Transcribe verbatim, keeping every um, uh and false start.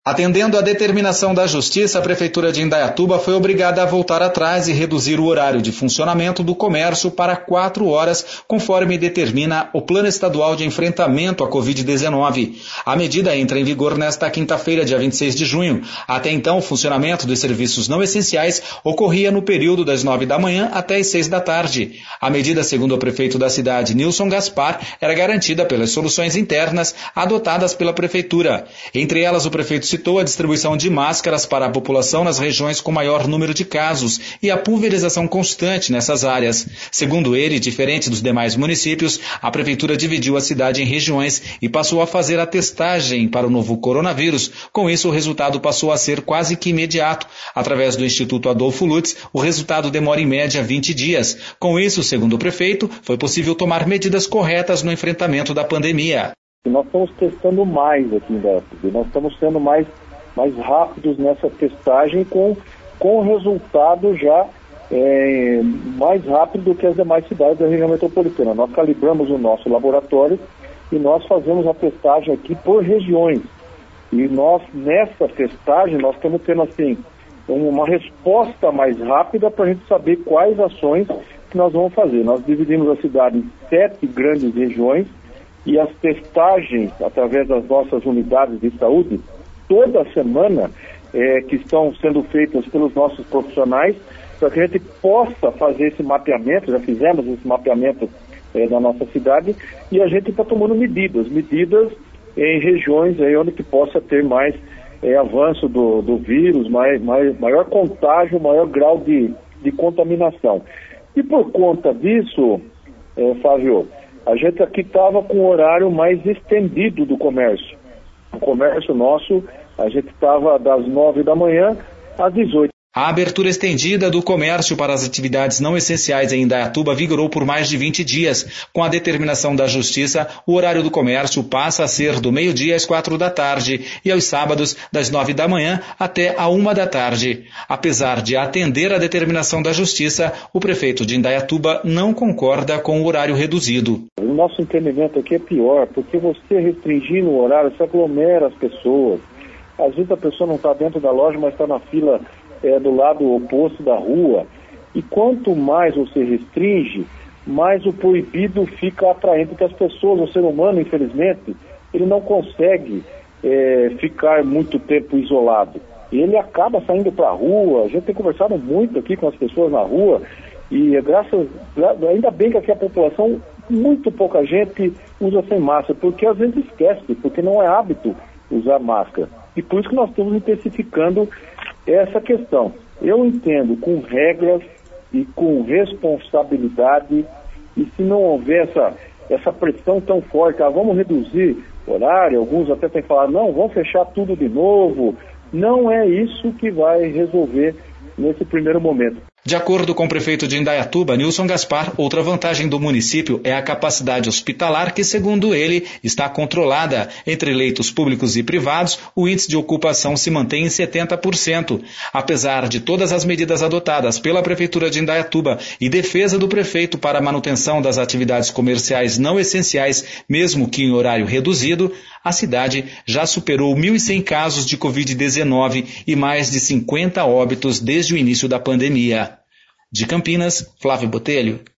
Atendendo à determinação da Justiça, a Prefeitura de Indaiatuba foi obrigada a voltar atrás e reduzir o horário de funcionamento do comércio para quatro horas, conforme determina o Plano Estadual de Enfrentamento à covid dezenove. A medida entra em vigor nesta quinta-feira, dia vinte e seis de junho. Até então, o funcionamento dos serviços não essenciais ocorria no período das nove da manhã até as seis da tarde. A medida, segundo o prefeito da cidade, Nilson Gaspar, era garantida pelas soluções internas adotadas pela Prefeitura. Entre elas, o prefeito citou a distribuição de máscaras para a população nas regiões com maior número de casos e a pulverização constante nessas áreas. Segundo ele, diferente dos demais municípios, a Prefeitura dividiu a cidade em regiões e passou a fazer a testagem para o novo coronavírus. Com isso, o resultado passou a ser quase que imediato. Através do Instituto Adolfo Lutz, o resultado demora em média vinte dias. Com isso, segundo o prefeito, foi possível tomar medidas corretas no enfrentamento da pandemia. Nós estamos testando mais aqui em Indaiatuba, nós estamos sendo mais, mais rápidos nessa testagem com, com resultado já é, mais rápido do que as demais cidades da região metropolitana. Nós calibramos o nosso laboratório e nós fazemos a testagem aqui por regiões. E nós, nessa testagem, nós estamos tendo assim, uma resposta mais rápida para a gente saber quais ações que nós vamos fazer. Nós dividimos a cidade em sete grandes regiões, e as testagens, através das nossas unidades de saúde, toda semana, é, que estão sendo feitas pelos nossos profissionais, para que a gente possa fazer esse mapeamento. Já fizemos esse mapeamento é, da nossa cidade, e a gente está tomando medidas, medidas em regiões aí onde que possa ter mais é, avanço do, do vírus, mais, mais, maior contágio, maior grau de, de contaminação. E por conta disso, é, Fábio, a gente aqui estava com o horário mais estendido do comércio. O comércio nosso, a gente estava das nove da manhã às dezoito. A abertura estendida do comércio para as atividades não essenciais em Indaiatuba vigorou por mais de vinte dias. Com a determinação da Justiça, o horário do comércio passa a ser do meio-dia às quatro da tarde e aos sábados das nove da manhã até a uma da tarde. Apesar de atender a determinação da Justiça, o prefeito de Indaiatuba não concorda com o horário reduzido. O nosso entendimento aqui é pior, porque você restringindo o horário, você aglomera as pessoas. Às vezes a pessoa não está dentro da loja, mas está na fila É, do lado oposto da rua, e quanto mais você restringe, mais o proibido fica atraente, porque as pessoas, o ser humano, infelizmente, ele não consegue é, ficar muito tempo isolado, ele acaba saindo para a rua. A gente tem conversado muito aqui com as pessoas na rua, e graças, ainda bem que aqui a população, muito pouca gente usa sem máscara, porque às vezes esquece, porque não é hábito usar máscara, e por isso que nós estamos intensificando essa questão. Eu entendo com regras e com responsabilidade, e se não houver essa, essa pressão tão forte, ah, vamos reduzir horário, alguns até têm falado, não, vamos fechar tudo de novo, não é isso que vai resolver nesse primeiro momento. De acordo com o prefeito de Indaiatuba, Nilson Gaspar, outra vantagem do município é a capacidade hospitalar que, segundo ele, está controlada. Entre leitos públicos e privados, o índice de ocupação se mantém em setenta por cento. Apesar de todas as medidas adotadas pela Prefeitura de Indaiatuba e defesa do prefeito para a manutenção das atividades comerciais não essenciais, mesmo que em horário reduzido, a cidade já superou mil e cem casos de covid dezenove e mais de cinquenta óbitos desde o início da pandemia. De Campinas, Flávio Botelho.